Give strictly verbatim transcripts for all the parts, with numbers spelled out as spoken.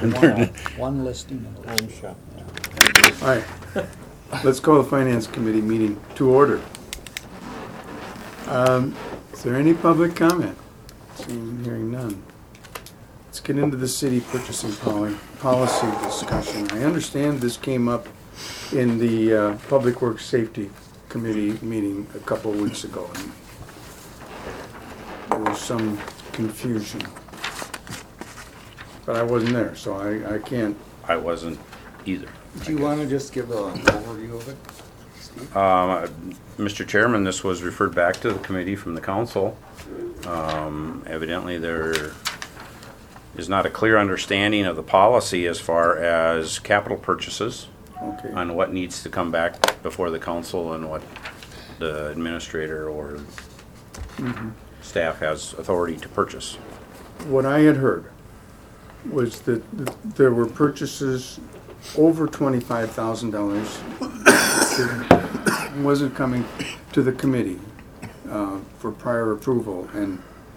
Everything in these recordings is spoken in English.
One, one listing and one shop. All right, let's call the Finance Committee meeting to order. Um, Is there any public comment? Seeing and hearing none. Let's get into the city purchasing poli- policy discussion. I understand this came up in the uh, Public Works Safety Committee meeting a couple of weeks ago. And there was some confusion. But I wasn't there, so I, I can't. I wasn't either. Do you want to just give an overview of it, Steve? Um, Mister Chairman, this was referred back to the committee from the council. Um, evidently, there is not a clear understanding of the policy as far as capital purchases Okay. on what needs to come back before the council and what the administrator or Mm-hmm. staff has authority to purchase. What I had heard was that th- there were purchases over twenty-five thousand dollars that wasn't coming to the committee uh, for prior approval. And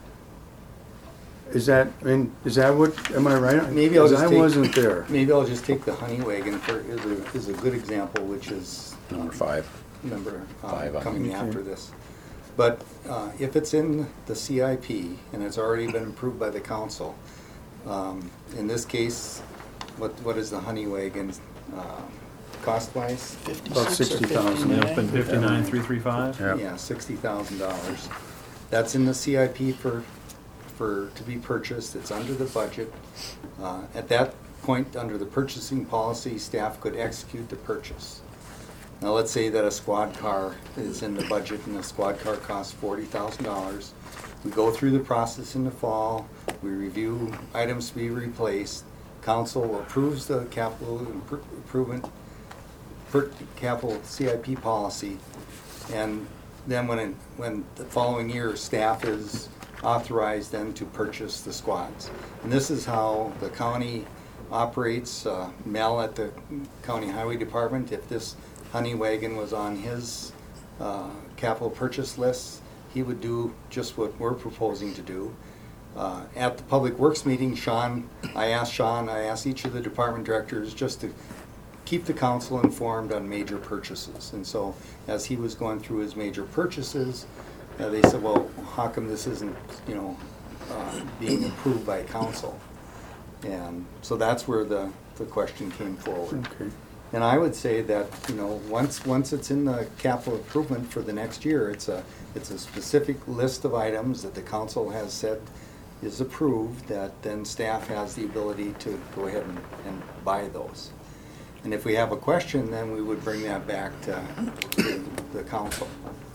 is that, I mean, is that what, am I right? Maybe I'll 'Cause just I take- wasn't there. Maybe I'll just take the honey wagon for, is a, is a good example, which is Number five. number uh, Five on coming it. after this. But uh, if it's in the C I P and it's already been approved by the council, um, in this case, what what is the honey wagon uh, cost wise? About sixty thousand. Yeah, it's been fifty-nine, three three five. Yeah. Yeah, sixty thousand dollars. That's in the C I P for for to be purchased. It's under the budget. Uh, at that point, under the purchasing policy, staff could execute the purchase. Now, let's say that a squad car is in the budget and the squad car costs forty thousand dollars. We go through the process in the fall, we review items to be replaced, council approves the capital impro- improvement, per- capital C I P policy, and then when, it, when the following year, staff is authorized then to purchase the squads. And this is how the county operates. uh, Mel at the county highway department, if this honey wagon was on his uh, capital purchase list, he would do just what we're proposing to do. Uh, At the Public Works meeting, Sean, I asked Sean, I asked each of the department directors just to keep the council informed on major purchases. And so as he was going through his major purchases, uh, they said, well, how come this isn't, you know, uh, being approved by council? And so that's where the, the question came forward. Okay. And I would say that, you know, once, once it's in the capital improvement for the next year, it's a, it's a specific list of items that the council has said is approved, that then staff has the ability to go ahead and, and buy those. And if we have a question, then we would bring that back to, to the council.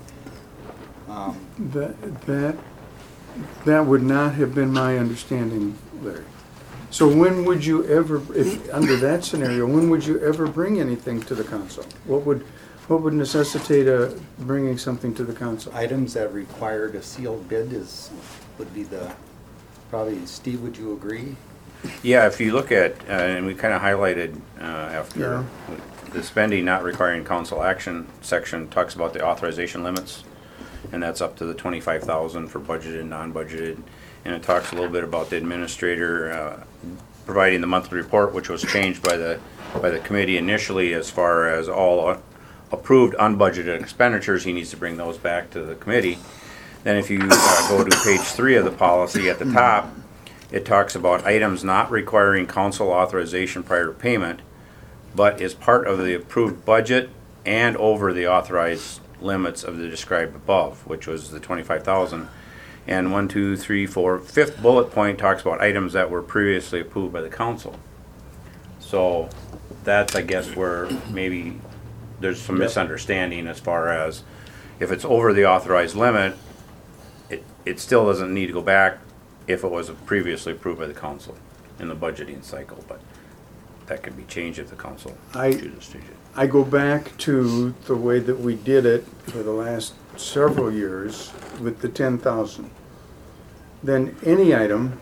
Um, That, that, that would not have been my understanding, Larry. So when would you ever, if, under that scenario, when would you ever bring anything to the council? What would, what would necessitate a, bringing something to the council? Items that required a sealed bid is, would be the, probably, Steve, would you agree? Yeah, if you look at, uh, and we kind of highlighted uh, after Yeah. the spending not requiring council action section talks about the authorization limits, and that's up to the twenty-five thousand for budgeted and non-budgeted. And it talks a little bit about the administrator uh, providing the monthly report, which was changed by the by the committee initially as far as all uh, approved unbudgeted expenditures. He needs to bring those back to the committee. Then if you uh, go to page three of the policy at the top, it talks about items not requiring council authorization prior to payment, but is part of the approved budget and over the authorized limits of the described above, which was the twenty-five thousand. And one, two, three, four, fifth bullet point talks about items that were previously approved by the council. So that's, I guess, where maybe there's some Yep. misunderstanding as far as if it's over the authorized limit, it, it still doesn't need to go back if it was previously approved by the council in the budgeting cycle, but that can be changed if the council I- chooses to change it. I go back to the way that we did it for the last several years with the ten thousand. Then any item,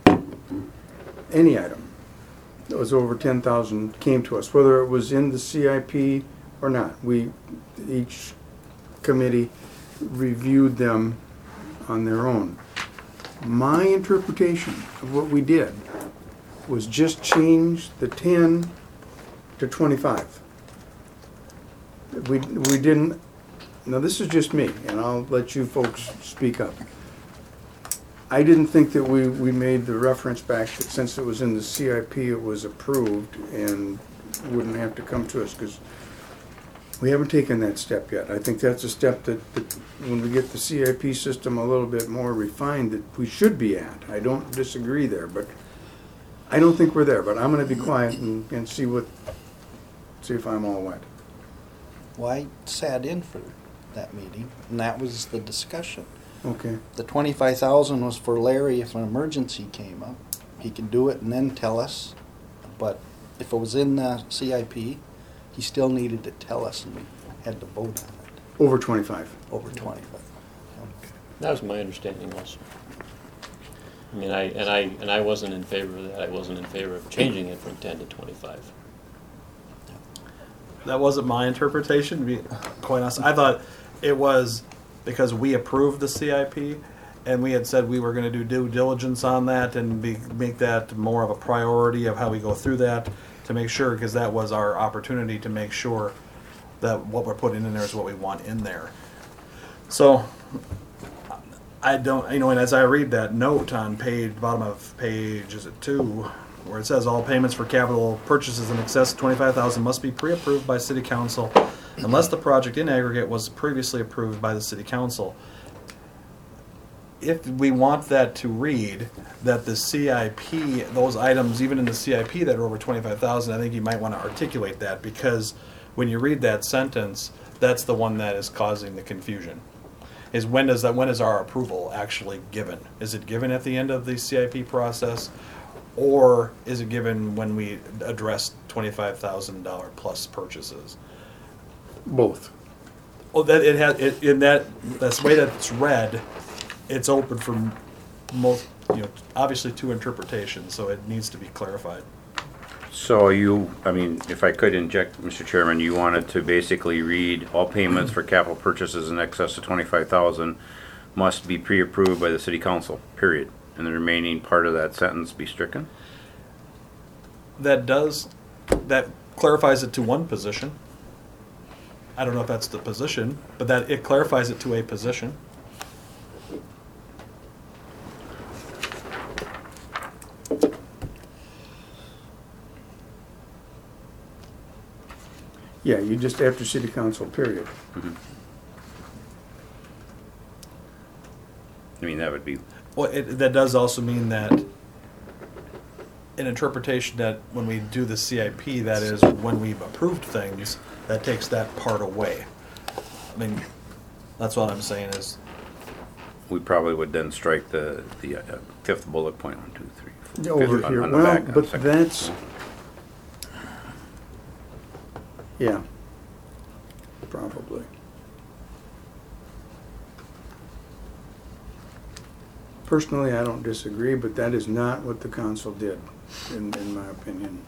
any item that was over ten thousand came to us, whether it was in the C I P or not. We, each committee reviewed them on their own. My interpretation of what we did was just change the ten to twenty-five. We, we didn't, now this is just me, and I'll let you folks speak up. I didn't think that we, we made the reference back that since it was in the C I P, it was approved and wouldn't have to come to us, because we haven't taken that step yet. I think that's a step that, that when we get the C I P system a little bit more refined, that we should be at. I don't disagree there, but I don't think we're there, but I'm gonna be quiet and, and see what, see if I'm all wet. Well, I sat in for that meeting, and that was the discussion. Okay, The twenty-five thousand was for Larry if an emergency came up. He could do it and then tell us, but if it was in the C I P, he still needed to tell us, and we had to vote on it, over twenty-five. over twenty-five. That was my understanding also. I mean, I, and I, and I wasn't in favor of that. I wasn't in favor of changing it from ten to twenty-five. That wasn't my interpretation, to be quite honest. I thought it was because we approved the C I P and we had said we were gonna do due diligence on that and be, make that more of a priority of how we go through that to make sure, because that was our opportunity to make sure that what we're putting in there is what we want in there. So, I don't, you know, and as I read that note on page, bottom of page, is it two, where it says all payments for capital purchases in excess of twenty-five thousand must be pre-approved by city council unless the project in aggregate was previously approved by the city council. If we want that to read that the C I P, those items, even in the C I P that are over twenty-five thousand, I think you might want to articulate that, because when you read that sentence, that's the one that is causing the confusion. Is when does that, when is our approval actually given? Is it given at the end of the C I P process, or is it given when we address twenty-five thousand dollar plus purchases? Both. Well, that it has it, in that that's the way that it's read. It's open for most, you know, obviously two interpretations, so it needs to be clarified. So you, I mean, if I could inject, Mister Chairman, you wanted to basically read all payments for capital purchases in excess of twenty-five thousand must be pre-approved by the city council, period. And the remaining part of that sentence be stricken? That does, that clarifies it to one position. I don't know if that's the position, but that it clarifies it to a position. Yeah, you just after city council, period. Mm-hmm. I mean, that would be, Well, it, that does also mean that an interpretation that when we do the C I P, that is when we've approved things, that takes that part away. I mean, that's what I'm saying is, we probably would then strike the, the uh, fifth bullet point, one, two, three, four. Over fifth on- here, on the well, back, on the but second. that's, yeah, probably. Personally, I don't disagree, but that is not what the council did, in, in my opinion.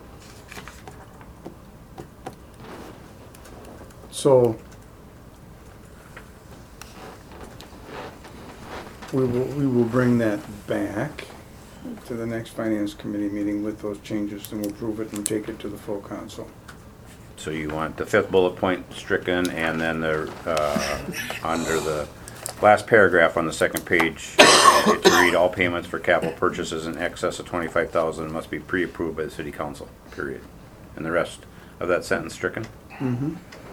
So, we will, we will bring that back to the next finance committee meeting with those changes, and we'll prove it and take it to the full council. So you want the fifth bullet point stricken, and then the, uh, under the last paragraph on the second page, to read all payments for capital purchases in excess of twenty-five thousand must be pre-approved by the city council, period. And the rest of that sentence stricken? Mm-hmm.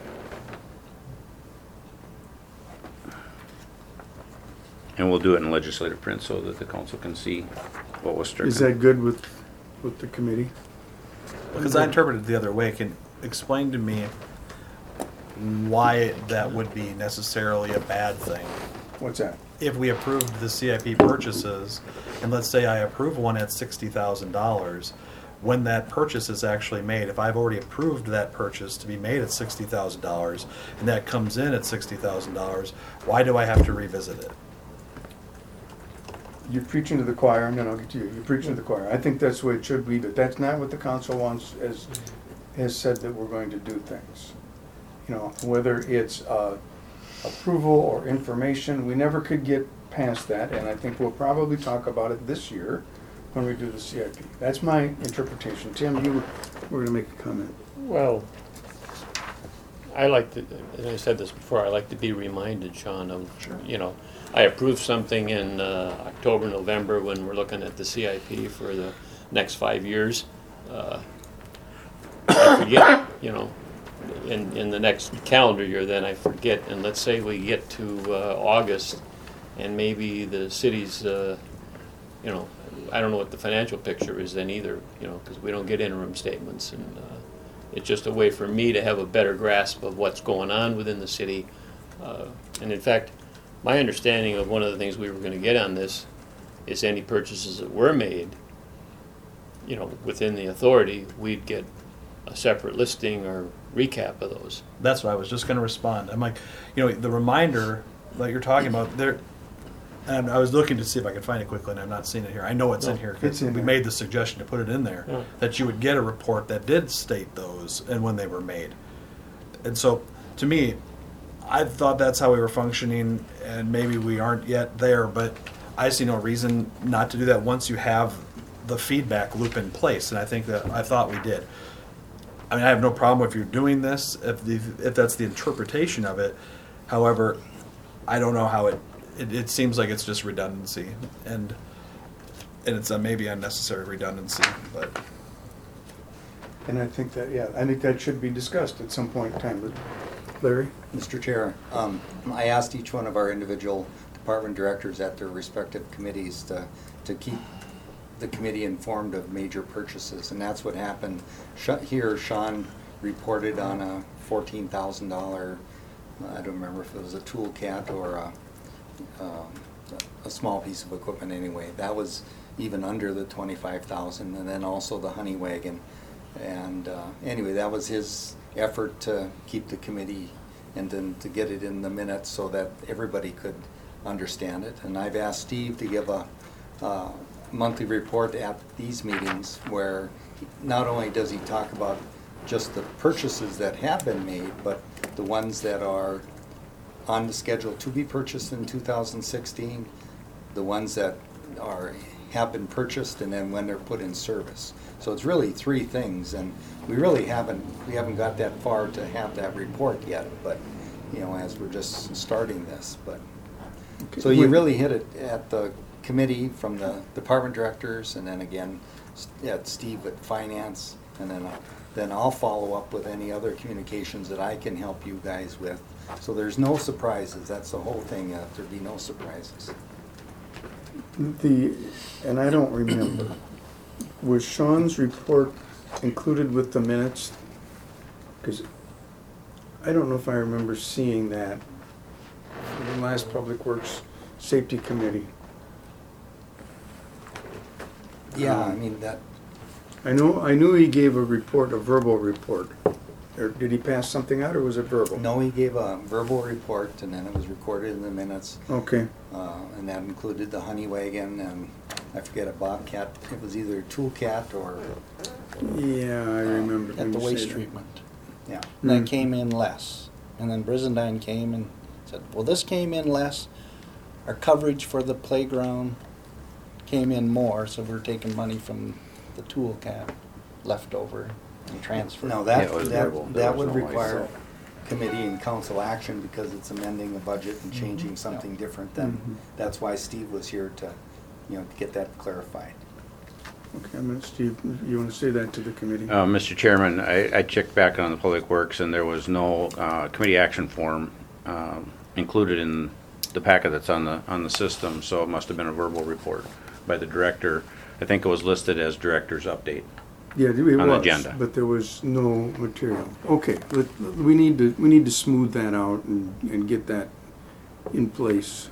And we'll do it in legislative print so that the council can see what was stricken. Is that good with, with the committee? because I interpreted it the other way, can explain to me why that would be necessarily a bad thing. What's that? If we approved the C I P purchases, and let's say I approve one at sixty thousand dollars, when that purchase is actually made, if I've already approved that purchase to be made at sixty thousand dollars, and that comes in at sixty thousand dollars, why do I have to revisit it? You're preaching to the choir, and then I'll get to you. You're preaching to the choir. I think that's the way it should be, but that's not what the council wants, as has said that we're going to do things. You know, whether it's uh, approval or information, we never could get past that, and I think we'll probably talk about it this year when we do the C I P. That's my interpretation. Tim, you were gonna make a comment. Well, I like to, and I said this before, I like to be reminded, Sean, of, you know, I approved something in uh, October, November, when we're looking at the C I P for the next five years. Uh, I forget, you know, in, in the next calendar year, then I forget, and let's say we get to uh, August, and maybe the city's, uh, you know, I don't know what the financial picture is then either, you know, because we don't get interim statements, and uh, it's just a way for me to have a better grasp of what's going on within the city. Uh, and in fact, my understanding of one of the things we were going to get on this is any purchases that were made, you know, within the authority, we'd get a separate listing or recap of those. That's what I was just going to respond. I'm like, you know, the reminder that you're talking about there, and I was looking to see if I could find it quickly, and I'm not seeing it here. I know it's in here It's because in we there. made the suggestion to put it in there, Yeah. that you would get a report that did state those and when they were made. And so, to me, I thought that's how we were functioning, and maybe we aren't yet there, but I see no reason not to do that once you have the feedback loop in place, and I think that, I thought we did. I mean, I have no problem if you're doing this, if the, if that's the interpretation of it. However, I don't know how it, it, it seems like it's just redundancy, and and it's a maybe unnecessary redundancy, but And I think that, yeah, I think that should be discussed at some point in time. But Larry? Mister Chair, um, I asked each one of our individual department directors at their respective committees to, to keep the committee informed of major purchases, and that's what happened. Sh- Here, Sean reported on a fourteen thousand dollar, I don't remember if it was a tool cat or a, um, a small piece of equipment anyway. That was even under the twenty-five thousand, and then also the honey wagon. And uh, anyway, that was his effort to keep the committee and then to get it in the minutes so that everybody could understand it. And I've asked Steve to give a uh, monthly report at these meetings where not only does he talk about just the purchases that have been made, but the ones that are on the schedule to be purchased in two thousand sixteen, the ones that are have been purchased, and then when they're put in service. So it's really three things, and we really haven't we haven't got that far to have that report yet. But you know, as we're just starting this, but so you really hit it at the committee from the department directors, and then again at Steve at finance, and then I'll, then I'll follow up with any other communications that I can help you guys with. So there's no surprises. That's the whole thing. Uh, there'd be no surprises. The, and I don't remember, was Sean's report included with the minutes? Because I don't know if I remember seeing that in the last Public Works Safety Committee. Yeah, I mean that. I know, I knew he gave a report, a verbal report. Or did he pass something out, or was it verbal? No, he gave a verbal report, and then it was recorded in the minutes, Okay, uh, and that included the honey wagon and I forget a bobcat. It was either a tool cat or yeah, I remember. when At the you waste said that. treatment. yeah. And that Mm. came in less. And then Brizendine came and said, well, this came in less. Our coverage for the playground came in more, so we're taking money from the tool cap left over and transfer. No, Yeah, that it was that verbal. There that was would no require voice. committee and council action because it's amending the budget and changing something different. Then Mhm. that's why Steve was here to, you know, to get that clarified. Okay, I'm gonna, Steve, you want to say that to the committee? Uh, Mister Chairman, I, I checked back on the Public Works, and there was no uh, committee action form um, included in the packet that's on the on the system, so it must have been a verbal report by the director. I think it was listed as director's update. Yeah, it on the was, agenda. but there was no material. Okay, but we need to, we need to smooth that out and, and get that in place.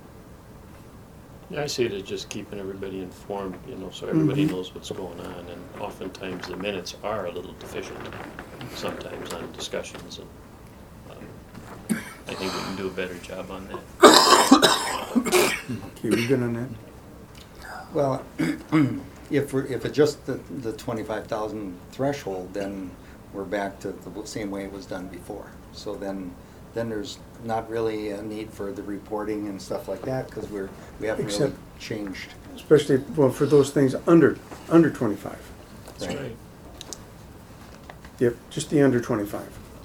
I see it as just keeping everybody informed, you know, so everybody Mhm. knows what's going on, and oftentimes the minutes are a little deficient, sometimes on discussions, and um, I think we can do a better job on that. Okay, we good on that? Well, if we're, if it's just the, the twenty-five thousand threshold, then we're back to the same way it was done before. So then, then there's not really a need for the reporting and stuff like that, because we're, we haven't really Except- changed. especially, well, for those things under, under twenty-five. That's right. Yep, just the under twenty-five.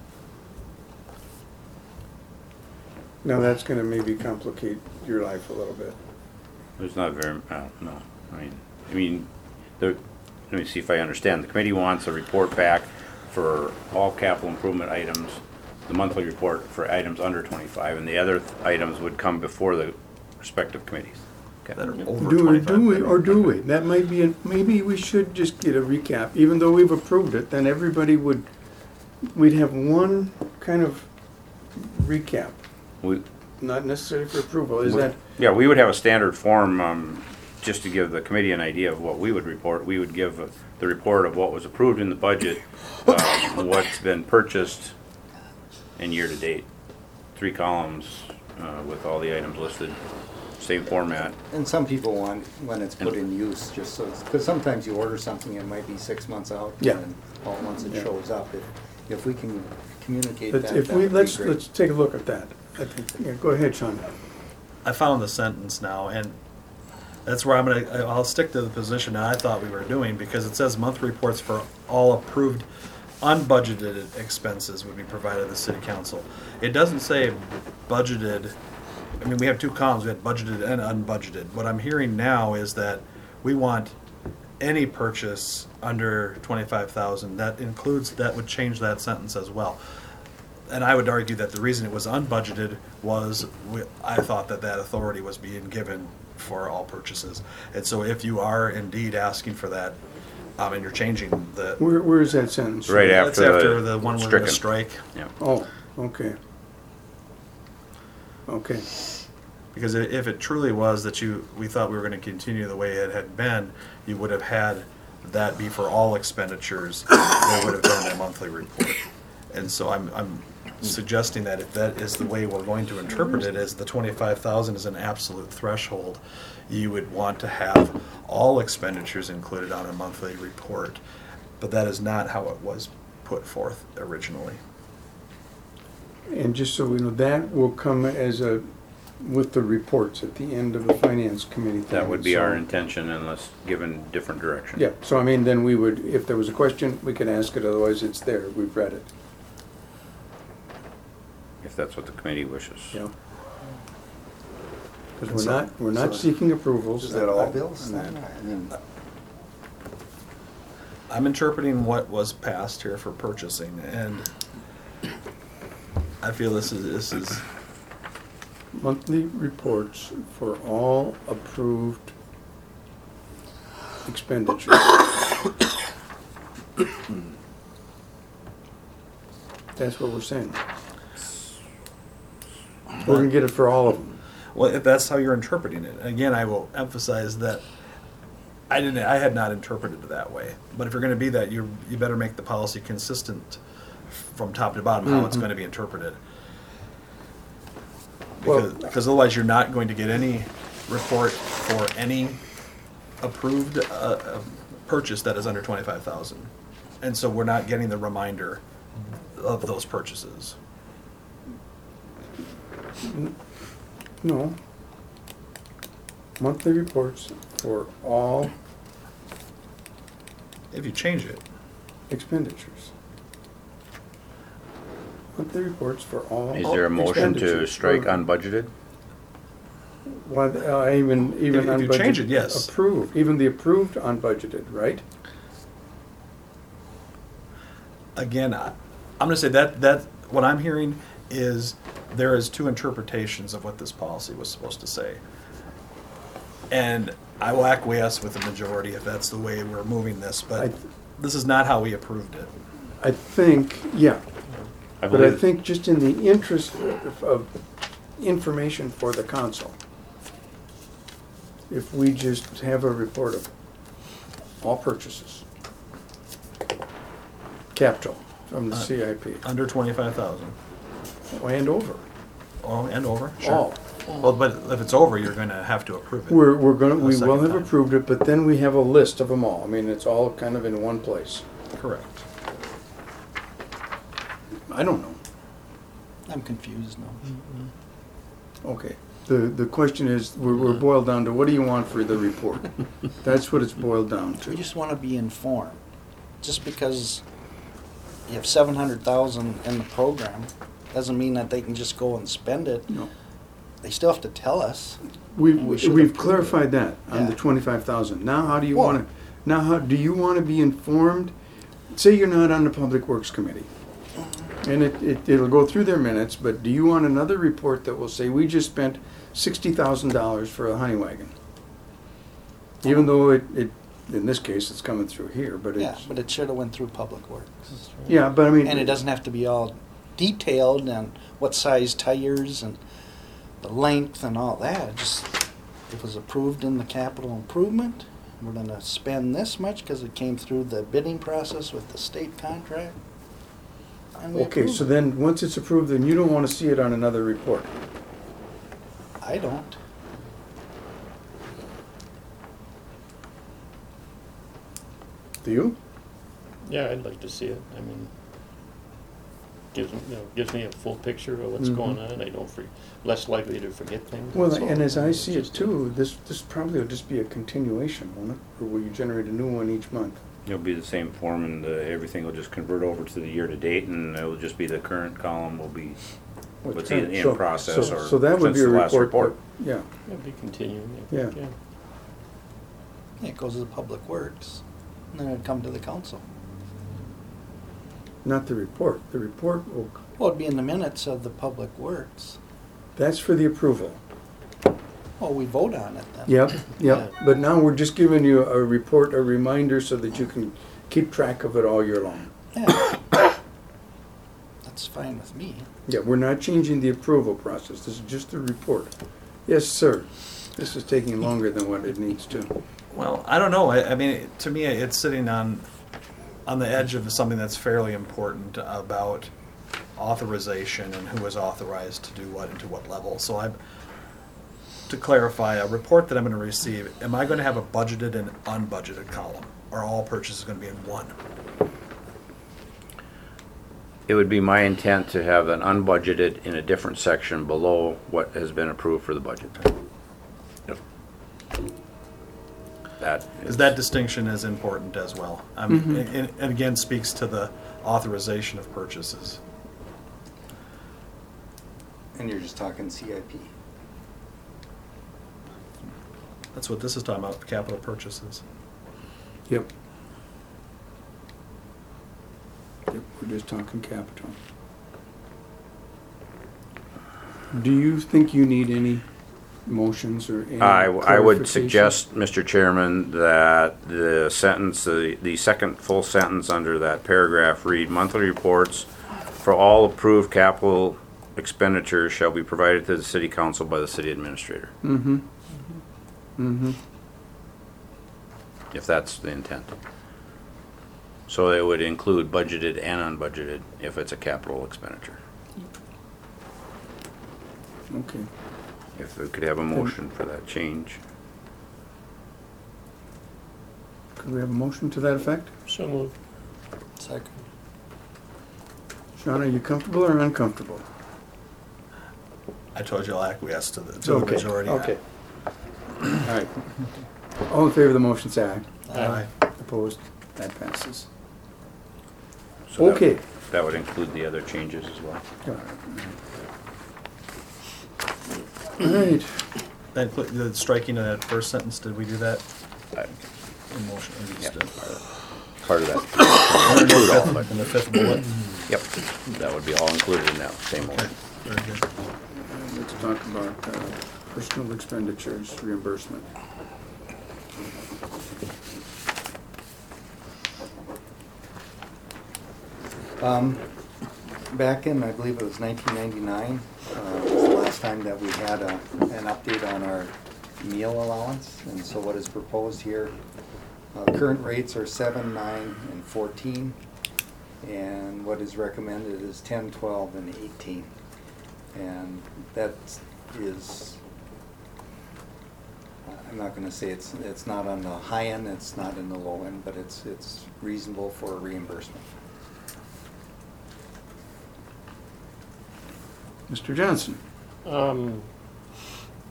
Now, that's gonna maybe complicate your life a little bit. There's not very, uh, no, I mean, I mean, the, let me see if I understand. The committee wants a report back for all capital improvement items, the monthly report for items under twenty-five, and the other th- items would come before the respective committees. That Okay. are over Do we, twenty-five. do we, or do we? That might be, a- maybe we should just get a recap, even though we've approved it, then everybody would, we'd have one kind of recap, We, not necessarily for approval, is we- that, yeah, we would have a standard form, um, just to give the committee an idea of what we would report. We would give uh, the report of what was approved in the budget, uh, what's been purchased, and year-to-date. Three columns, uh, with all the items listed, same format. And some people want, when it's put in use, just so, because sometimes you order something, it might be six months out. Yeah. And all at once it Yeah. shows up. If, if we can communicate that, let's- that if would we, be let's, great. let's take a look at that. I think, yeah, go ahead, Sean. I found the sentence now, and that's where I'm gonna, I- I'll stick to the position that I thought we were doing, because it says monthly reports for all approved unbudgeted expenses would be provided to the city council. It doesn't say budgeted, I mean, we have two columns, we have budgeted and unbudgeted. What I'm hearing now is that we want any purchase under twenty-five thousand, that includes, that would change that sentence as well. And I would argue that the reason it was unbudgeted was, we, I thought that that authority was being given for all purchases. And so if you are indeed asking for that, um, and you're changing the, Where, where is that sentence? Right that's after after the the one with the stricken. strike. Yeah. Oh, okay. Okay, Because i- if it truly was that you, we thought we were gonna continue the way it had been, you would have had that be for all expenditures. There would have been a monthly report. And so I'm, I'm suggesting that if that is the way we're going to interpret it, as the twenty-five thousand is an absolute threshold, you would want to have all expenditures included on a monthly report. But that is not how it was put forth originally. and just so we know, that will come as a, with the reports at the end of the finance committee thing. That would be our So- intention unless given different direction. Yeah, so I mean, then we would, if there was a question, we could ask it, otherwise it's there, we've read it, If that's what the committee wishes. yeah. Because And we're so- not, we're not so- seeking approvals. Is that all I- bills on then? that. I mean, I'm interpreting what was passed here for purchasing, and I feel this is, this is, Monthly reports for all approved expenditures. That's what we're saying. We're gonna get it for all of them. well, if that's how you're interpreting it. Again, I will emphasize that I didn't, I had not interpreted it that way. But if you're gonna be that, you, you better make the policy consistent from top to bottom, how it's Mhm. gonna be interpreted. Well- Because, because otherwise you're not going to get any report for any approved, uh, uh, purchase that is under twenty-five thousand. And so we're not getting the reminder of those purchases. No. Monthly reports for all If you change it, expenditures. Monthly reports for all. Is there a motion to expenditures strike for- unbudgeted? Well, uh, even, even If you change unbudgeted- it, yes. Approved, even the approved unbudgeted, right? again, I, I'm gonna say that, that, what I'm hearing is there is two interpretations of what this policy was supposed to say. And I will acquiesce with the majority if that's the way we're moving this, I but th- this is not how we approved it. I think, yeah, I but I believe, think just in the interest of, of information for the council, if we just have a report of all purchases, capital from the Uh, C I P, Under twenty-five thousand, and over, oh, and over, sure. all. Well, but if it's over, you're gonna have to approve it. We're, we're gonna, A we will second have time. approved it, but then we have a list of them all. I mean, it's all kind of in one place. Correct. I don't know. I'm confused now. Okay. The, the question is, we're, we're boiled down to, what do you want for the report? That's what it's boiled down We to. just want to be informed. Just because you have seven hundred thousand in the program, doesn't mean that they can just go and spend it. No. They still have to tell us. We've, We should we've approve clarified that on the Yeah. twenty-five thousand. Now, how do you Well- wanna, now, how, do you wanna be informed? Say you're not on the Public Works Committee. And it, it, it'll go through their minutes, but do you want another report that will say, we just spent sixty thousand dollars for a honey wagon? Even though it, it, in this case, it's coming through here, but Yeah, it's, but it should have went through Public Works. yeah, but I mean. And it doesn't have to be all detailed and what size tires and the length and all that. It just, it was approved in the capital improvement. We're gonna spend this much because it came through the bidding process with the state contract. And we Okay, approved so it. then, once it's approved, then you don't wanna see it on another report. I don't. Do you? Yeah, I'd like to see it. I mean, gives, me- you know, gives me a full picture of what's Mhm. going on. I don't, for- less likely to forget things. Well, That's all. and as I see it Just- too, this, this probably will just be a continuation, won't it? Or will you generate a new one each month? It'll be the same form and uh, everything will just convert over to the year-to-date and it'll just be the current column will be what's in, in So- process so- or So that would since be a the last report, report. that- yeah. It'd be continuing, I Yeah. think, yeah. Yeah, it goes to the Public Works. And then it'd come to the council. Not the report. The report will, Well, it'd be in the minutes of the Public Works. that's for the approval. Well, we vote on it then. Yep, yep. Yeah. But now we're just giving you a report, a reminder so that you can keep track of it all year long. Yeah. That's fine with me. Yeah, we're not changing the approval process. This is just a report. Yes, sir. This is taking longer than what it needs to. Well, I don't know. I, I mean, it- to me, it's sitting on on the edge of something that's fairly important about authorization and who is authorized to do what and to what level. So I, to clarify, a report that I'm going to receive, am I going to have a budgeted and unbudgeted column? Or are all purchases going to be in one? It would be my intent to have an unbudgeted in a different section below what has been approved for the budget. Yep. That Because that distinction is important as well. Um, and, and again, speaks to the authorization of purchases. And you're just talking C I P. That's what this is talking about, capital purchases. Yep. Yep, we're just talking capital. Do you think you need any motions or any I, I would clarification? suggest, Mister Chairman, that the sentence, the, the second full sentence under that paragraph read, monthly reports for all approved capital expenditures shall be provided to the city council by the city administrator, Mm-hmm. Mm-hmm. if that's the intent. So it would include budgeted and unbudgeted if it's a capital expenditure. Okay. If we could have a motion for that change. Could we have a motion to that effect? So moved. Second. Sean, are you comfortable or uncomfortable? I told you I'll acquiesce to the, to the Okay, majority. okay. All right. All in favor of the motion, say aye. Aye. Opposed? That passes. So that- Okay. That would include the other changes as well. All right. That, inclu- the striking of that first sentence, did we do that I- in motion? or just Yep. did? Part of that. In the fifth- in the fifth bullet? Yep, that would be all included in that same Okay, one. very good. Let's talk about uh, personal expenditures reimbursement. Um, Back in, I believe it was nineteen ninety-nine, uh, was the last time that we had a, an update on our meal allowance. And so what is proposed here, uh, current rates are seven, nine, and fourteen. And what is recommended is ten, twelve, and eighteen. And that is, I'm not gonna say it's, it's not on the high end, it's not in the low end, but it's, it's reasonable for reimbursement. Mister Johnson? Um,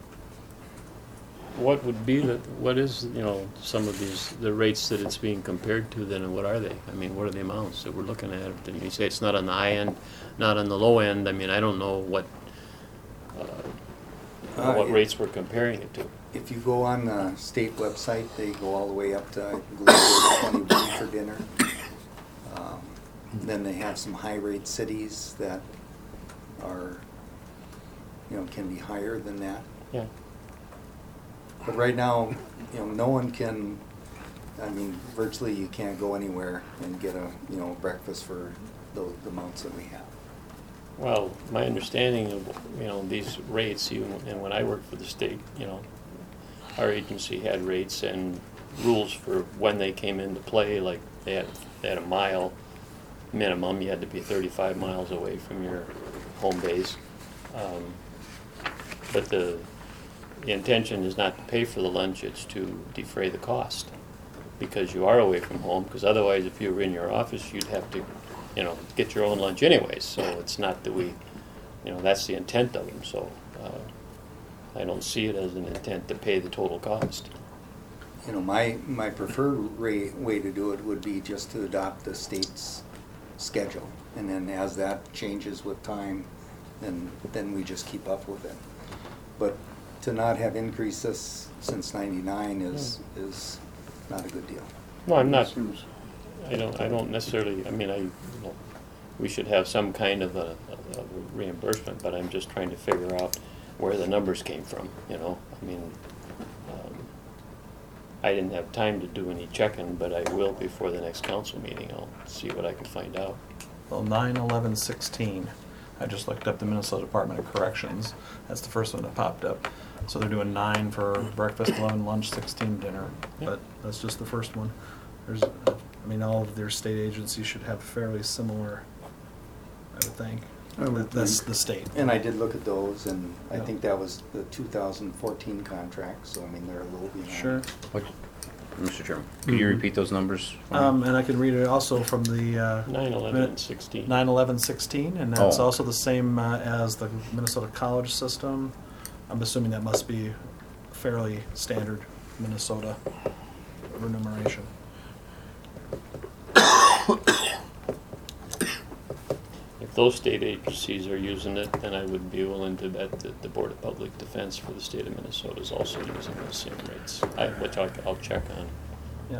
what would be the, what is, you know, some of these, the rates that it's being compared to then, and what are they? I mean, what are the amounts that we're looking at? And you say it's not on the high end, not on the low end, I mean, I don't know what, uh, Uh, what it- rates we're comparing it to. If you go on the state website, they go all the way up to, I believe, twenty-one for dinner. Um, Then they have some high-rate cities that are, you know, can be higher than that. Yeah. But right now, you know, no one can, I mean, virtually you can't go anywhere and get a, you know, breakfast for those amounts that we have. Well, my understanding of, you know, these rates, even, and when I worked for the state, you know, our agency had rates and rules for when they came into play, like they had, they had a mile minimum, you had to be thirty-five miles away from your home base. Um, But the, the intention is not to pay for the lunch, it's to defray the cost, because you are away from home, because otherwise if you were in your office, you'd have to, you know, get your own lunch anyways, so it's not that we, you know, that's the intent of them, so, uh, I don't see it as an intent to pay the total cost. You know, my, my preferred way, way to do it would be just to adopt the state's schedule. And then as that changes with time, then, then we just keep up with it. But to not have increased this since ninety-nine is, is not a good deal. No, I'm not, Seems- I don't, I don't necessarily, I mean, I, you know, we should have some kind of a, of a reimbursement, but I'm just trying to figure out where the numbers came from, you know, I mean, um, I didn't have time to do any checking, but I will before the next council meeting, I'll see what I can find out. Well, nine eleven sixteen. I just looked up the Minnesota Department of Corrections. That's the first one that popped up. So they're doing nine for breakfast, eleven lunch, sixteen dinner. Yeah. But that's just the first one. There's, I mean, all of their state agencies should have fairly similar, I would think. I would That- That's think. the state. And I did look at those, and I Yeah. think that was the two thousand fourteen contract, so I mean, they're a little behind. Sure. What, Mister Chairman, could you Mhm. repeat those numbers? for me? Um, and I can read it also from the, uh, Nine, eleven, and sixteen. nine eleven sixteen, and that's Oh. also the same uh, as the Minnesota college system. I'm assuming that must be fairly standard Minnesota remuneration. If those state agencies are using it, then I would be willing to bet that the Board of Public Defense for the state of Minnesota is also using those same rates, I, which I'll, I'll check on. Yeah.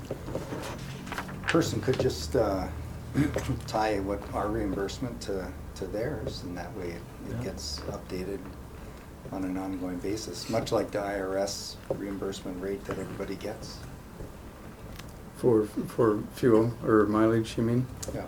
Person could just uh, tie what our reimbursement to, to theirs, and that way it Yeah. it gets updated on an ongoing basis, much like the I R S reimbursement rate that everybody gets. For, for fuel or mileage, you mean? Yeah.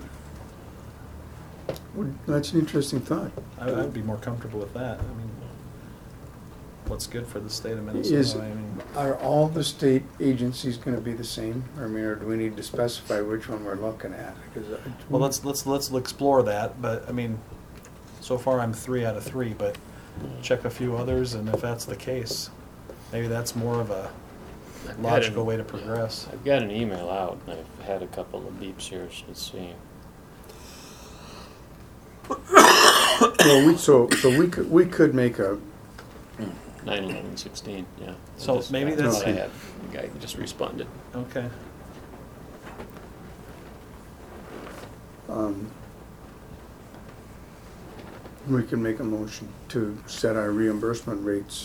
Well, that's an interesting thought. I, I'd be more comfortable with that. I mean, what's good for the state of Is, Minnesota? I mean, are all the state agencies gonna be the same? I mean, or do we need to specify which one we're looking at? 'Cause I- well, let's let's let's explore that. But I mean, so far I'm three out of three. But check a few others, and if that's the case, maybe that's more of a I've got logical an- way to progress. I've got an email out, and I've had a couple of beeps here, so let's see. Well, we, so, so we could, we could make a, Nine, eleven, sixteen, yeah. So Just- maybe I that's- thought I had, the guy just responded. Okay. um, we can make a motion to set our reimbursement rates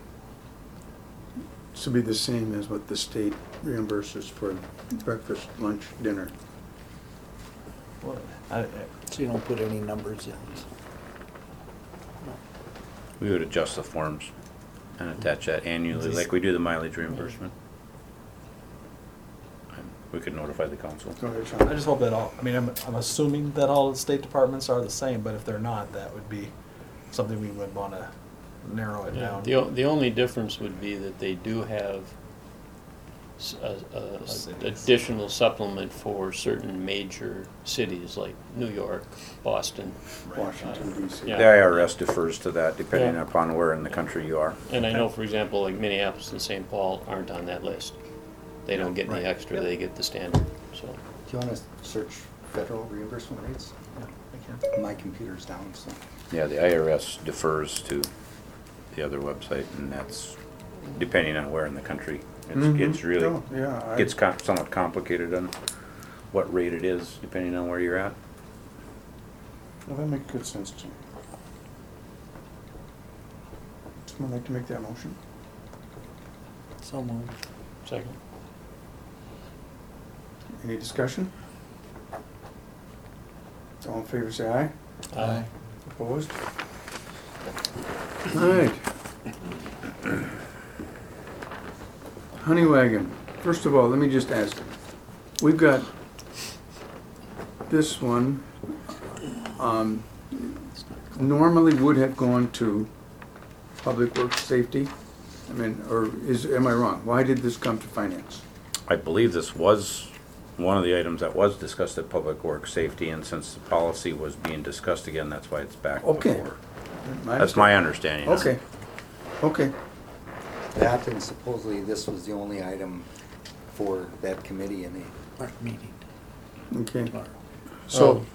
to be the same as what the state reimburses for breakfast, lunch, dinner. Well, I, I, So you don't put any numbers in. We would adjust the forms and attach that annually, like we do the mileage reimbursement. And we could notify the council. Go ahead, I Sean. just hope that all. I mean, I'm I'm assuming that all the state departments are the same. But if they're not, that would be something we would want to narrow it Yeah, down. the, o- the only difference would be that they do have s- a, a- a Cities. additional supplement for certain major cities like New York, Boston. Washington D C. Yeah. The I R S defers to that depending Yeah. upon where in the country you are. And I know, for example, like Minneapolis and Saint Paul aren't on that list. They don't get any Right. extra, Yep. they get the standard, so. Do you want to search federal reimbursement rates? Yeah, I can. My computer's down, so. Yeah, the I R S defers to the other website, and that's depending on where in the country. It's, Mhm. it's really, Oh, yeah, I- gets com- somewhat complicated on what rate it is, depending on where you're at. Well, that makes good sense to me. Someone like to make that motion? So moved. Second. Any discussion? All in favor, say aye. Aye. Opposed? All right. Honey Wagon. First of all, let me just ask. We've got this one, um, normally would have gone to Public Works Safety. I mean, or is, am I wrong? Why did this come to Finance? I believe this was one of the items that was discussed at Public Works Safety, and since the policy was being discussed again, that's why it's back Okay. before. That's my understanding. of it. Okay, okay. That and supposedly this was the only item for that committee in the Our meeting Okay, tomorrow. so,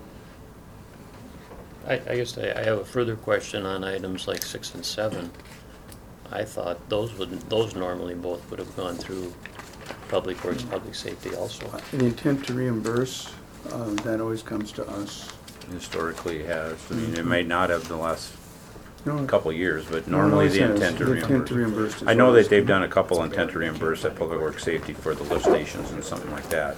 I, I guess I, I have a further question on items like six and seven. I thought those would, those normally both would have gone through Public Works, Public Safety also. the intent to reimburse, uh, that always comes to us. Historically it has. I mean, it may not have the last No, couple of years, but no, normally it the says intent to the intent to reimburse. reimburse is I know always- that they've done a couple intent to reimburse at Public Works Safety for the lift stations and something like that.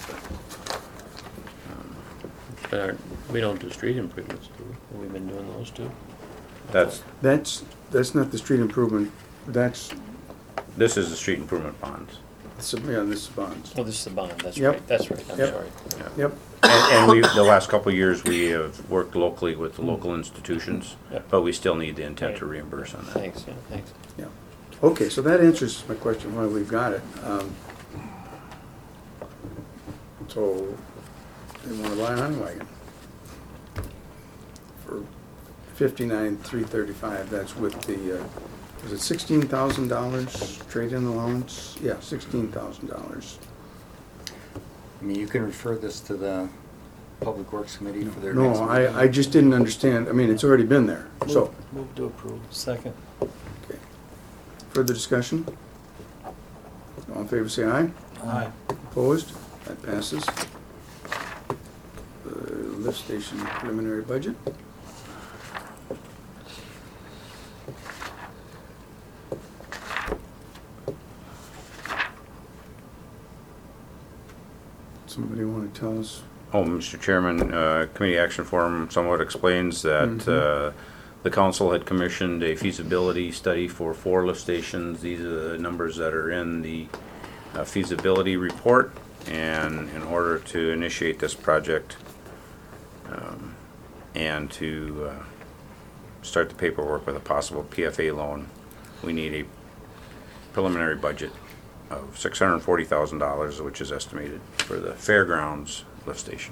But aren't, we don't do street improvements, do we? Have we been doing those too? That's, That's, that's not the street improvement, that's, this is the street improvement bonds. yeah, this is bonds. Oh, this is the bond, that's Yep. right, that's right, I'm Yep. sorry. Yep, And, and we, the last couple of years, we have worked locally with the local institutions, Yep. but we still need the intent to reimburse on that. Thanks, yeah, thanks. yeah. Okay, so that answers my question, why we've got it. Um, So, they wanna buy a honey wagon for fifty-nine, three thirty-five, that's with the, uh, was it sixteen thousand dollars trade-in allowance? Yeah, sixteen thousand dollars. I mean, you can refer this to the Public Works Committee for their No, next meeting. I, I just didn't understand, I mean, it's already been there, so, Move- Move to approve. Second. okay. Further discussion? All in favor, say aye. Aye. Opposed? That passes. The lift station preliminary budget. Somebody want to tell us? Oh, Mister Chairman, uh, committee action form somewhat explains that Mhm. uh, the council had commissioned a feasibility study for four lift stations. These are the numbers that are in the uh, feasibility report. And in order to initiate this project um, and to uh, start the paperwork with a possible P F A loan, we need a preliminary budget of six hundred forty thousand dollars, which is estimated for the fairgrounds lift station.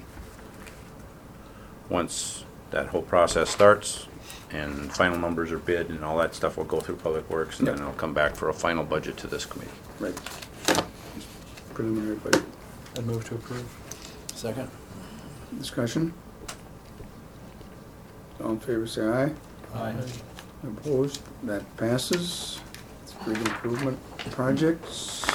Once that whole process starts and final numbers are bid and all that stuff will go through Public Works, and then Yep. it'll come back for a final budget to this committee. Right. Preliminary budget. I move to approve. Second. Discussion? All in favor, say aye. Aye. Opposed? That passes. Street improvement projects.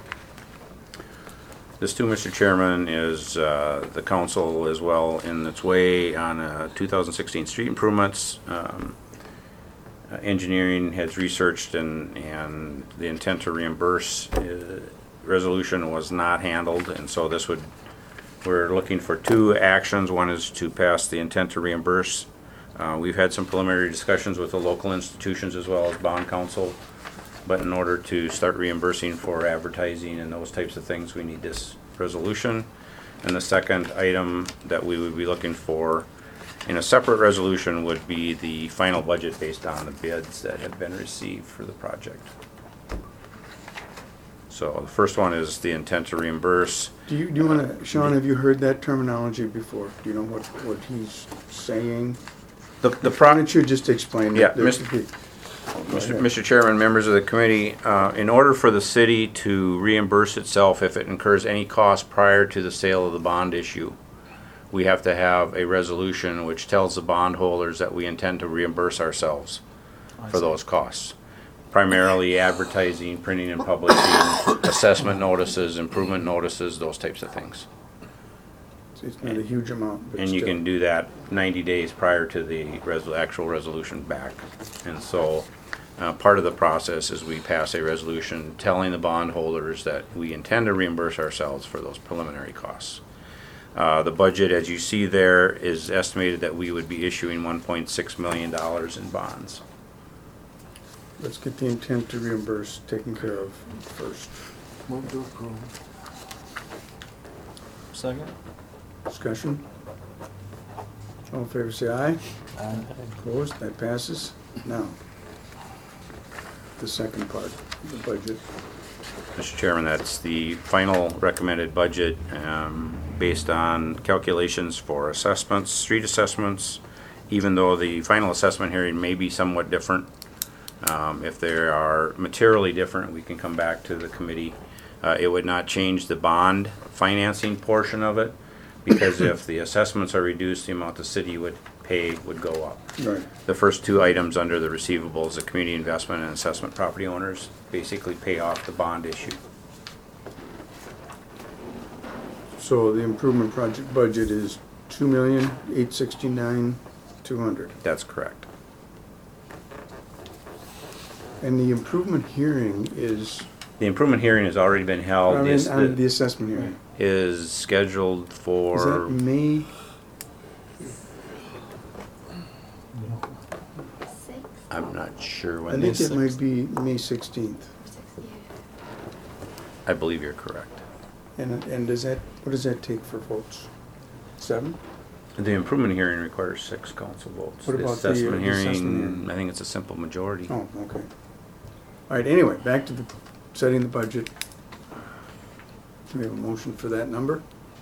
This too, Mister Chairman, is uh, the council is well in its way on uh, two thousand sixteen street improvements. Um, uh, Engineering has researched and, and the intent to reimburse uh, resolution was not handled, and so this would, we're looking for two actions. One is to pass the intent to reimburse. Uh, We've had some preliminary discussions with the local institutions as well as bond council. But in order to start reimbursing for advertising and those types of things, we need this resolution. And the second item that we would be looking for in a separate resolution would be the final budget based on the bids that have been received for the project. So the first one is the intent to reimburse. Do you, do you want to, Sean, have you heard that terminology before? Do you know what, what he's saying? The, the Why pro- don't you just explain it? Yeah, There Mister should be- Mister ahead. Mister Chairman, members of the committee, uh, in order for the city to reimburse itself if it incurs any cost prior to the sale of the bond issue, we have to have a resolution which tells the bondholders that we intend to reimburse ourselves I for see. those costs. primarily advertising, printing and publishing, assessment notices, improvement notices, those types of things. It's not a huge amount, but And you still. can do that ninety days prior to the resol- actual resolution back. And so, uh, part of the process is we pass a resolution telling the bondholders that we intend to reimburse ourselves for those preliminary costs. Uh, the budget, as you see there, is estimated that we would be issuing one point six million dollars in bonds. Let's get the intent to reimburse taken care of first. Move to approve. Second? Discussion? All in favor say aye. Aye. Opposed? That passes. Now, the second part of the budget. Mister Chairman, that's the final recommended budget um, based on calculations for assessments, street assessments, even though the final assessment hearing may be somewhat different. Um, If they are materially different, we can come back to the committee. Uh, It would not change the bond financing portion of it, because if the assessments are reduced, the amount the city would pay would go up. Right. The first two items under the receivables, the community investment and assessment property owners, basically pay off the bond issue. So the improvement project budget is two million, eight sixty-nine, two hundred. That's correct. And the improvement hearing is, The improvement hearing has already been held. I mean, This- on the assessment hearing. is scheduled Is that for, May? Six, I'm not sure I when, think this- it might be May sixteenth. six, yeah. I believe you're correct. And, and does that, what does that take for votes? Seven? The improvement hearing requires six council votes. What The about the, uh, assessment the assessment hearing, hearing? I think it's a simple majority. Oh, okay. All right, anyway, back to the, setting the budget. Do we have a motion for that number?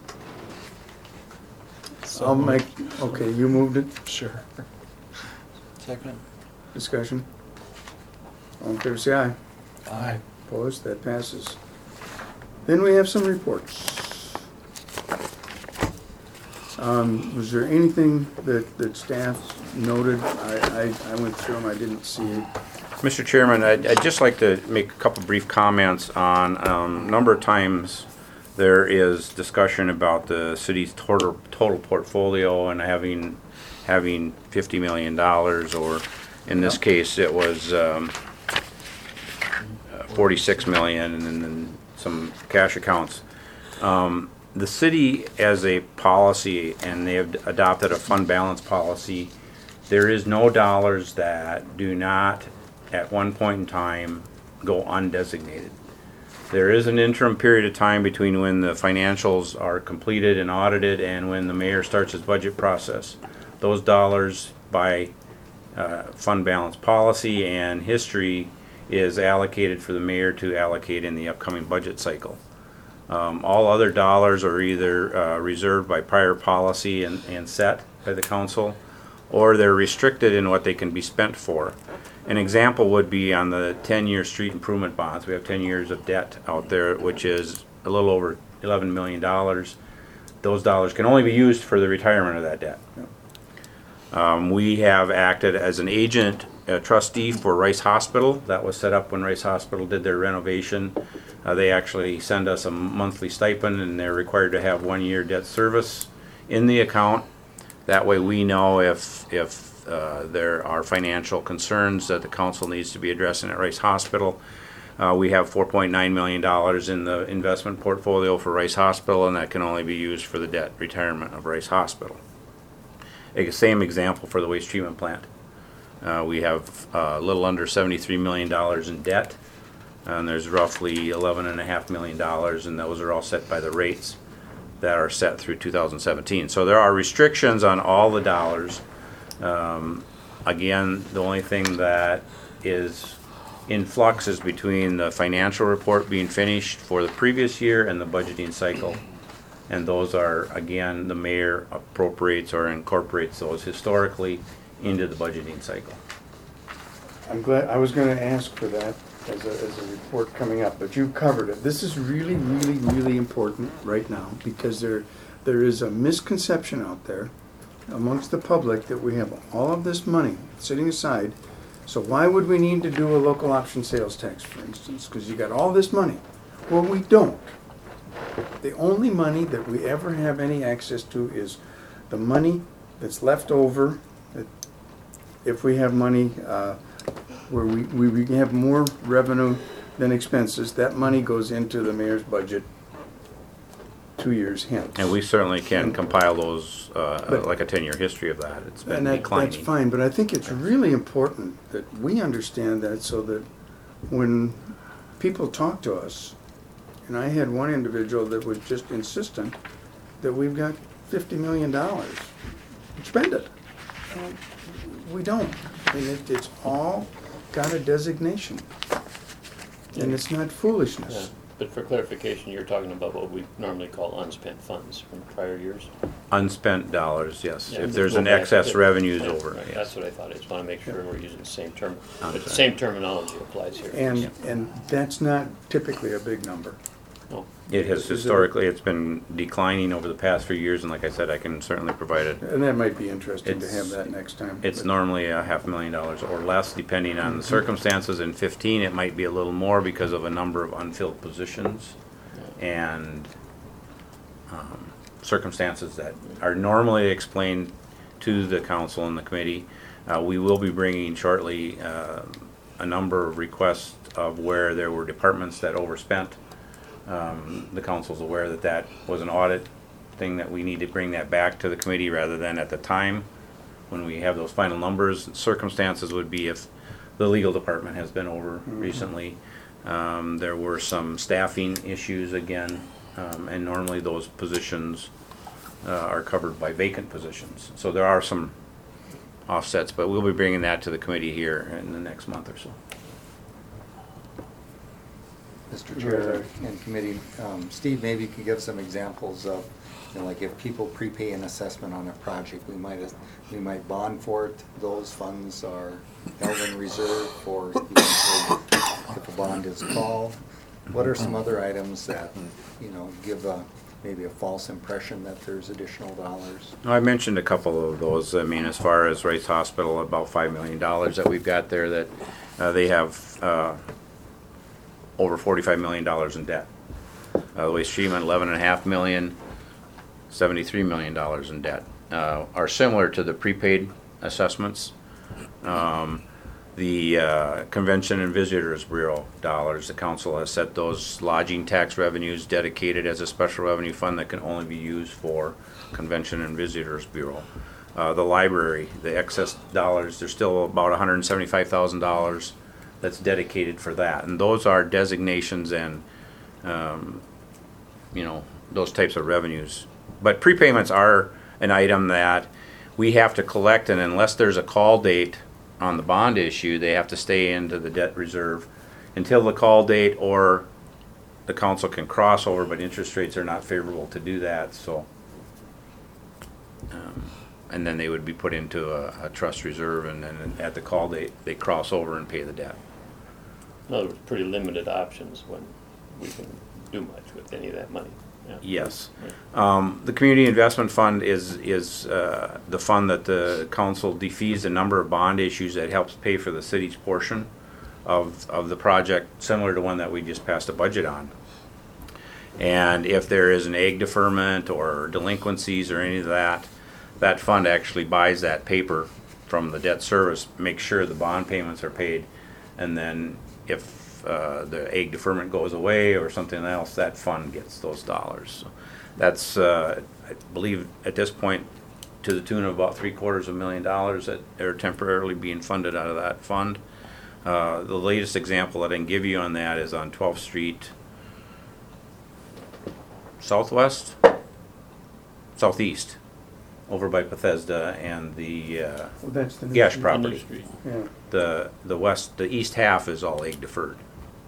I'll make, okay, you moved it, Sure. Second. discussion? All in favor, say aye. Aye. Opposed, that passes. Then we have some reports. Um, was there anything that, that staff noted? I, I, I went through them, I didn't see it. Mister Chairman, I'd, I'd just like to make a couple brief comments on, um, number of times there is discussion about the city's total, total portfolio and having, having fifty million dollars, or in this case, it was, um, forty-six million, and then- then some cash accounts. Um, the city, as a policy, and they have adopted a fund balance policy, there is no dollars that do not, at one point in time, go undesignated. There is an interim period of time between when the financials are completed and audited and when the mayor starts his budget process. Those dollars, by uh, fund balance policy and history, is allocated for the mayor to allocate in the upcoming budget cycle. Um, all other dollars are either uh, reserved by prior policy and, and set by the council, or they're restricted in what they can be spent for. An example would be on the ten-year street improvement bonds. We have ten years of debt out there, which is a little over eleven million dollars. Those dollars can only be used for the retirement of that debt. Um, we have acted as an agent, a trustee for Rice Hospital. That was set up when Rice Hospital did their renovation. Uh, they actually send us a monthly stipend, and they're required to have one year debt service in the account. That way we know if, if uh, there are financial concerns that the council needs to be addressing at Rice Hospital. Uh, we have four point nine million dollars in the investment portfolio for Rice Hospital, and that can only be used for the debt retirement of Rice Hospital. A same example for the waste treatment plant. Uh, we have uh, a little under seventy-three million dollars in debt, and there's roughly eleven and a half million dollars, and those are all set by the rates that are set through two thousand seventeen. So there are restrictions on all the dollars. Um, again, the only thing that is in flux is between the financial report being finished for the previous year and the budgeting cycle. And those are, again, the mayor appropriates or incorporates those historically into the budgeting cycle. I'm glad, I was gonna ask for that as a, as a report coming up, but you covered it. This is really, really, really important right now, because there, there is a misconception out there amongst the public that we have all of this money sitting aside So why would we need to do a local option sales tax, for instance? Because you got all this money. Well, we don't. The only money that we ever have any access to is the money that's left over. That if we have money uh, where we, we we have more revenue than expenses, that money goes into the mayor's budget two years hence. And we certainly can compile those, uh, But- like a ten-year history of that. It's been And that, declining. that's fine, but I think it's really important that we understand that so that when people talk to us, and I had one individual that was just insistent that we've got fifty million dollars, spend it. Well, we don't. I mean, it, it's all got a designation. And it's not Yeah. foolishness. But for clarification, you're talking about what we normally call unspent funds from prior years? Unspent dollars, yes. Yeah, If there's go an back excess to- revenues yeah, over. right, yes. That's what I thought. I just want to make sure we're using the same term, but the Unspent. same terminology applies here. And, and that's not typically a big number. No. It has Is it- historically, it's been declining over the past few years, and like I said, I can certainly provide it. And that might be interesting to It's- have that next time. It's But- normally a half million dollars or less, depending on the circumstances. In fifteen, it might be a little more because of a number of unfilled positions and um, circumstances that are normally explained to the council and the committee. Uh, We will be bringing shortly uh, a number of requests of where there were departments that overspent. Um, The council's aware that that was an audit thing, that we need to bring that back to the committee rather than at the time when we have those final numbers. Circumstances would be if the legal department has been over recently. Um, There were some staffing issues again, um, and normally those positions uh, are covered by vacant positions. So there are some offsets, but we'll be bringing that to the committee here in the next month or so. Mister Chair and committee, um, Steve, maybe you could give some examples of, you know, like if people prepay an assessment on a project, we might, we might bond for it. Those funds are held in reserve for eventually if a bond is called. What are some other items that, you know, give a, maybe a false impression that there's additional dollars? I mentioned a couple of those. I mean, as far as Rice Hospital, about five million dollars that we've got there, that uh, they have uh, over forty-five million dollars in debt. Uh, the waste treatment, eleven and a half million, seventy-three million dollars in debt, uh, are similar to the prepaid assessments. Um, the uh, Convention and Visitors Bureau dollars, the council has set those lodging tax revenues dedicated as a special revenue fund that can only be used for Convention and Visitors Bureau. Uh, the library, the excess dollars, there's still about one hundred seventy-five thousand dollars that's dedicated for that. And those are designations and, um, you know, those types of revenues. But prepayments are an item that we have to collect, and unless there's a call date on the bond issue, they have to stay into the debt reserve until the call date, or the council can cross over, but interest rates are not favorable to do that, so. Um, and then they would be put into a, a trust reserve, and then at the call date, they cross over and pay the debt. In other words, pretty limited options when we can do much with any of that money. Yeah. Yes. Um, the Community Investment Fund is, is, uh, the fund that the council defees a number of bond issues that helps pay for the city's portion of, of the project, similar to one that we just passed a budget on. And if there is an ag deferment or delinquencies or any of that, that fund actually buys that paper from the debt service, makes sure the bond payments are paid, and then if uh, the ag deferment goes away or something else, that fund gets those dollars. So that's, uh, I believe, at this point, to the tune of about three quarters of a million dollars that are temporarily being funded out of that fund. Uh, the latest example that I can give you on that is on twelfth Street Southwest, Southeast, over by Bethesda and the uh, Well, that's the. Gash new- property. New Street. Yeah. The, the west, the east half is all egg deferred.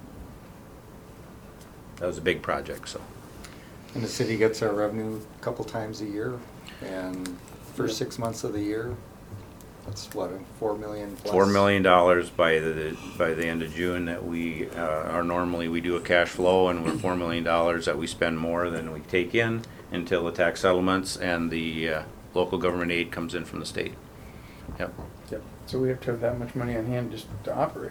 That was a big project, so. And the city gets our revenue a couple times a year, and first six months of the year, that's what, a four million plus? Four million dollars by the, by the end of June that we, uh, are normally, we do a cash flow, and we're four million dollars that we spend more than we take in until the tax settlements and the, uh, local government aid comes in from the state. Yep. Yep. So we have to have that much money on hand just to operate.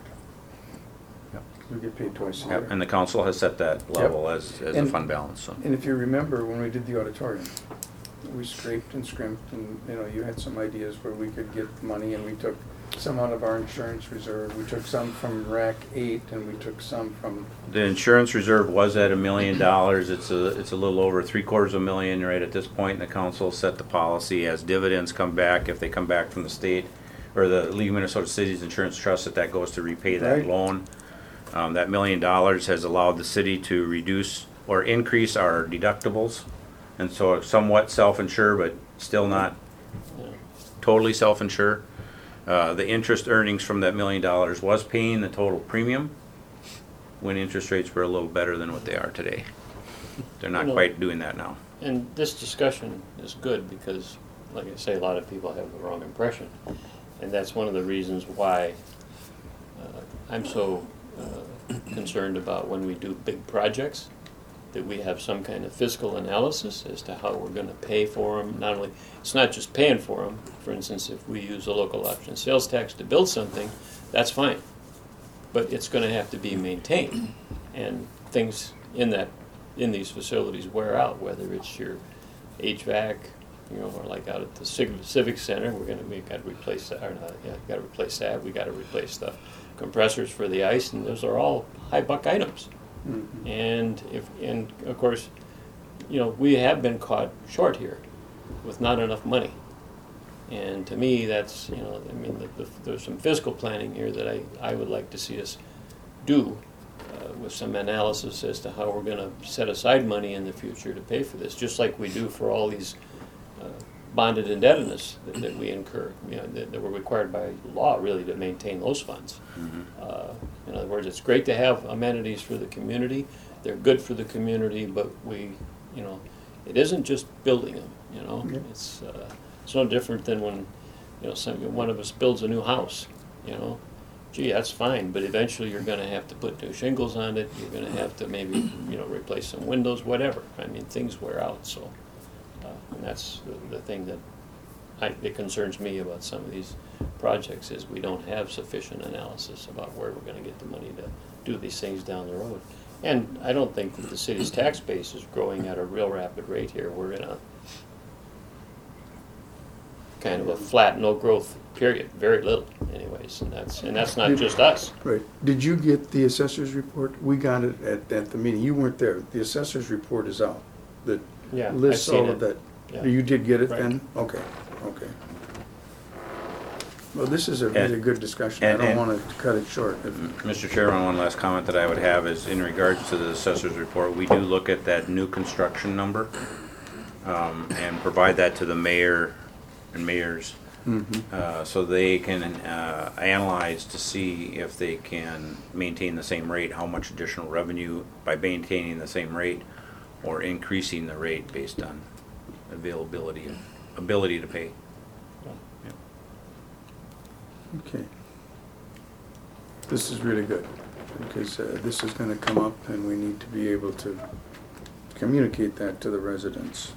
Yep. We get paid twice a Yep, year. and the council has set that level as, as a And- fund balance, so. And if you remember, when we did the auditorium, we scraped and scrimped, and, you know, you had some ideas where we could get money, and we took some out of our insurance reserve, we took some from RAC eight, and we took some from, The insurance reserve was at a million dollars, it's a, it's a little over three quarters of a million right at this point, and the council set the policy as dividends come back, if they come back from the state, or the League of Minnesota Cities Insurance Trust, that that goes to repay that Right. loan. Um, that million dollars has allowed the city to reduce or increase our deductibles, and so somewhat self-insure, but still not Yeah. totally self-insure. Uh, the interest earnings from that million dollars was paying the total premium when interest rates were a little better than what they are today. They're not You know- quite doing that now. And this discussion is good because, like I say, a lot of people have the wrong impression. And that's one of the reasons why uh, I'm so uh, concerned about when we do big projects, that we have some kind of fiscal analysis as to how we're going to pay for them. Not only, it's not just paying for them. For instance, if we use a local option sales tax to build something, that's fine. But it's going to have to be maintained. And things in that, in these facilities wear out, whether it's your H V A C, you know, or like out at the Civ- Civic Center, we're gonna, we gotta replace that, or not, yeah, gotta replace that, we gotta replace the compressors for the ice, and those are all high buck items. And if, and of course, you know, we have been caught short here with not enough money. And to me, that's, you know, I mean, the, the, there's some fiscal planning here that I, I would like to see us do uh, with some analysis as to how we're going to set aside money in the future to pay for this, just like we do for all these uh, bonded indebtedness that, that we incur, you know, that, that we're required by law really to maintain those funds. Uh, in other words, it's great to have amenities for the community. They're good for the community, but we, you know, it isn't just building them, you know. Yep. It's uh, it's no different than when, you know, some, one of us builds a new house, you know. Gee, that's fine, but eventually you're going to have to put new shingles on it. You're going to have to maybe, you know, replace some windows, whatever. I mean, things wear out, so. Uh, and that's the, the thing that I, it concerns me about some of these projects is we don't have sufficient analysis about where we're going to get the money to do these things down the road. And I don't think that the city's tax base is growing at a real rapid rate here. We're in a kind of a flat, no growth period, very little anyways, and that's, and that's not just us. right. Did you get the assessor's report? We got it at, at the meeting. You weren't there. The assessor's report is out. That Yeah, I've lists all seen of it. that. Yeah. You did get it Right. then? Okay, okay. Well, this is a really And- good discussion. I and- don't and- want to cut it short. Mister Chairman, one last comment that I would have is in regards to the assessor's report, we do look at that new construction number um, and provide that to the mayor and mayors uh, so they can uh, analyze to see if they can maintain the same rate, how much additional revenue by maintaining the same rate or increasing the rate based on availability and ability to pay. Okay. This is really good, because uh, this is going to come up, and we need to be able to communicate that to the residents.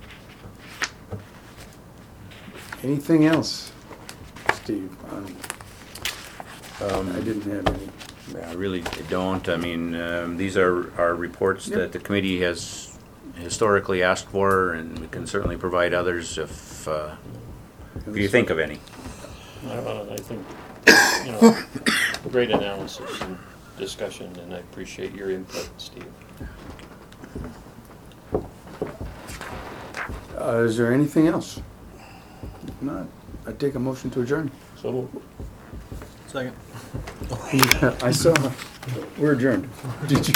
Anything else, Steve? on- I didn't have any. I really don't. I mean, um, these are, are reports Yep. that the committee has historically asked for, and we can certainly provide others if, uh, if you think of any. I don't know, I think, you know, great analysis and discussion, and I appreciate your input, Steve. Uh, Is there anything else? If not, I take a motion to adjourn. So, Second. I saw, we're adjourned. Did you?